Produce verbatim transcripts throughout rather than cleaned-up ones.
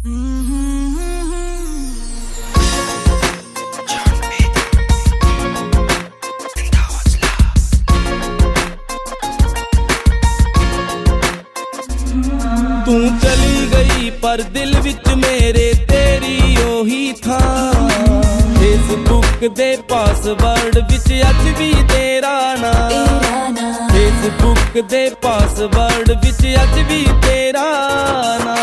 तू चली गई पर दिल विच मेरे तेरी ओही था। फेसबुक दे पासवर्ड विच अज भी तेरा ना, फेसबुक दे पासवर्ड विच अज भी तेरा ना।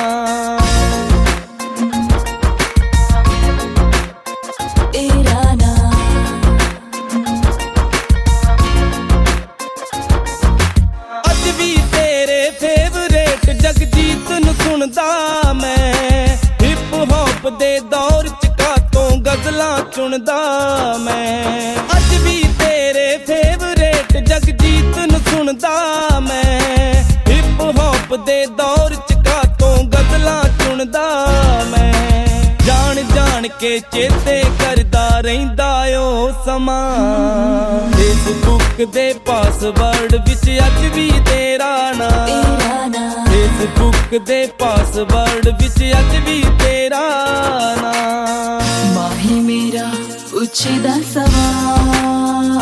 अज भी तेरे फेवरेट जगजीत नूं सुनदा मैं, हिप हॉप दे दौर च कातों गजलां चुनदा मैं। अज भी तेरे फेवरेट जगजीत नूं सुनदा मैं, हिप हॉप दे दौर च कातों गजलां चुनदा मैं। जान जान के चेते करदा रहिंदा ओ समां, फेसबुक दे पासवर्ड विच अज भी तेरा ना, फेसबुक दे पासवर्ड विच अज भी तेरा ना। माही मेरा पुछदा सवाल,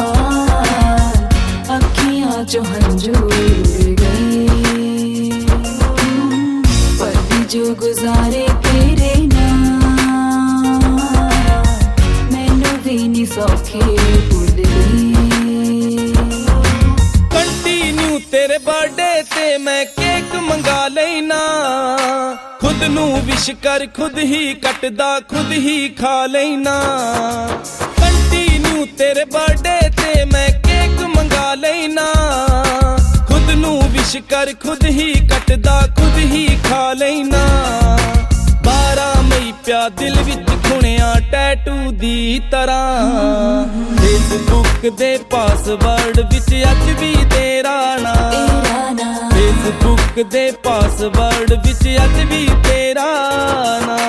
अखियां चो हंझू उड़ गए, पर भी जो गुजारे तेरे नाल, मैनू भी नहीं सौखे भुल गई। कंटिन्यू तेरे बर्थडे ते मैं केक मंगा लेना, खुद नू विश कर खुद ही कटदा खुद ही खा लेना। कंटिन्यू तेरे बर्थडे ते मैं केक मंगा लेना, खुद नू विश कर खुद ही कटदा खुद ही खा लेना। बारह मई प्या दिल विच खुणिया टैटू दी तरह, फेसबुक दे पासवर्ड विच अज भी तेरा ना, फेसबुक दे पासवर्ड विच अज भी तेरा ना।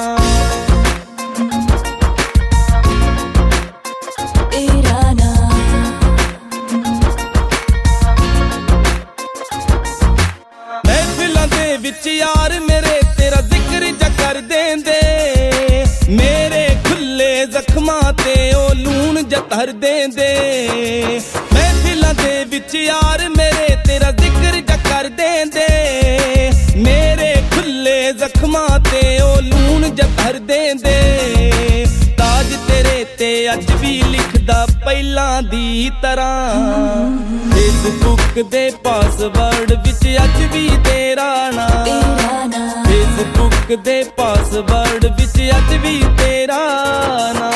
महफिलां दे विच यार मेरे तेरा जिक्र जा कर देंदे, मेरे खुले जख्मां ते ओ लूण जा धर देंदे। महफिलां दे विच यार मेरे तेरा जिक्र जा कर देंदे, मेरे खुले जख्मां ते ओ लूण जा धर देंदे। ताज तेरे ते अज भी लिखदा पहिलां दी तरह, फेसबुक दे पासवर्ड विच अज भी तेरा ना, फेसबुक दे पासवर्ड विच अज भी तेरा ना।